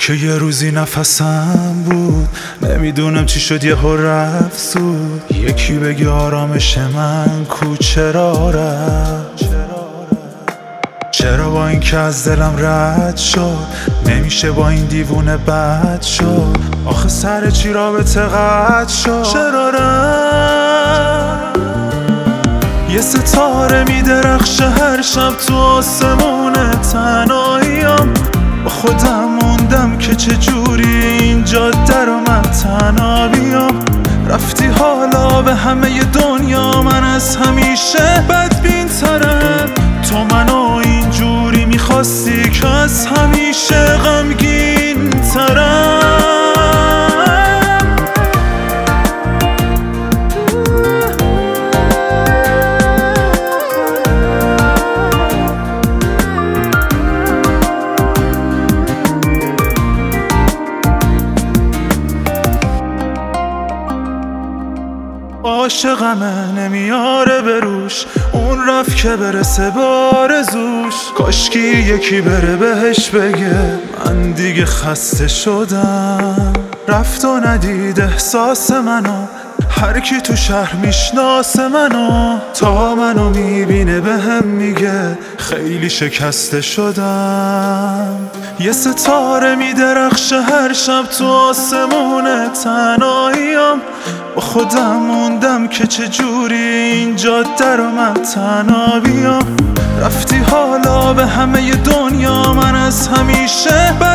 که یه روزی نفسم بود، نمیدونم چی شد یهو رفت زود. یکی بگی آرامش من کو چرا رفت؟ چرا با این که از دلم رد شد نمیشه با این دیوونه بد شد؟ آخه سر چی رابطه قطع شد؟ چرا رفت؟ یه ستاره میدرخشه هر شب تو آسمون تنهاییم. با خودم موندم که چجوری این جاده رو من تنها بیام. رفتی حالا به همه دنیا، من از همیشه بدبین ترم. تو منو اینجوری میخواستی که از همیشه غمگین ترم. عاشقمه نمیاره بروش، اون رفت که برسه به آرزوش. کاشکی یکی بره بهش بگه من دیگه خسته شدم. رفت و ندید احساس منو، هر کی تو شهر میشناسه منو. تا منو میبینه بهم میگه خیلی شکسته شدم. یه ستاره میدرخشه هر شب تو آسمون تنهاییم. با خودم موندم که چجوری این جاده رو من تنها بیام. رفتی حالا به همه دنیا، من از همیشه